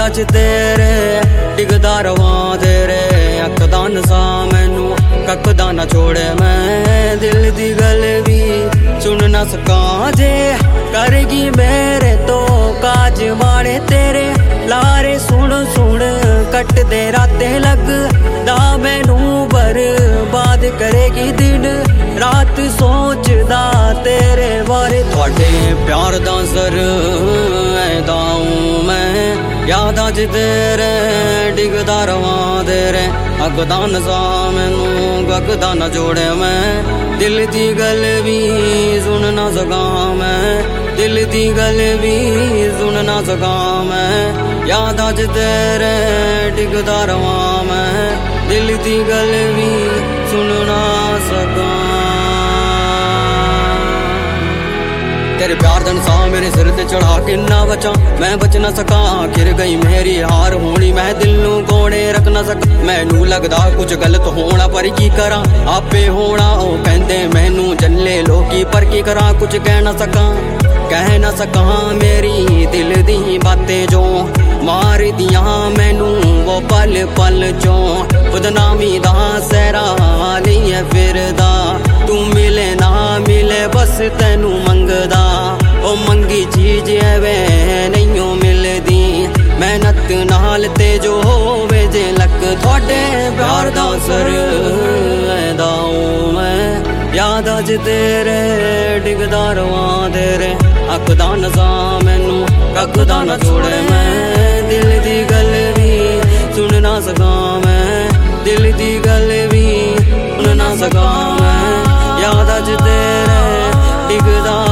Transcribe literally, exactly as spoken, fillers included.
च तेरे डिगदा रवां तेरे अख दा नशा मैनू कखदा ना छोड़े मैं दिल दी गल भी सुन ना सकां जे करगी मेरे तो काज माड़े तेरे लारे सुन सुन कट दे रातें लगदा मैनू बर्बाद करेगी दिन रात सोचदा तेरे बारे थोड़े प्यार दा सर ऐदाऊं मैं यादां च तेरे डिगदा रवां तेरे अग दा नशा मैनू गगदा ना जोड़े मैं दिल दी गल भी सुन ना सकां मैं दिल दी गल भी सुन ना सकां मैं यादां च तेरे डिगदा रवां मैं दिल दी गल भी सुन ना सकां तेरे प्यार दा नशा मेरे सिर ते चढ़ा के ना बचा मैं बच ना सका गिर गई मेरी हार होनी मैं दिल नू कोड़े रख ना सका मैनू लगदा कुछ गलत होना पर की करा आपे होना ओ कहंदे मैनू जल्ले लोकी पर की करा कुछ कह ना सका कह ना सका मेरी दिल दी बातें जो मार दिया मैनू वो पल पल चो बदनामी दा सहरा लिये फिरदा तू मिले ना मिले बस तैनू मंगदा ओ मंगी चीज एवे नहीं मिलदी मेहनत नाल ते जो होवे जे लक थोड़े प्यार दा असर ऐदाऊं मैं यादां च तेरे डिगदा रवां तेरे अख दा नशा मैनू कखदा ना छोड़े मैं दिल दी गल भी सुन ना सकां मैं दिल दी गल भी सुन ना सकां मैं यादां च तेरे डिगदा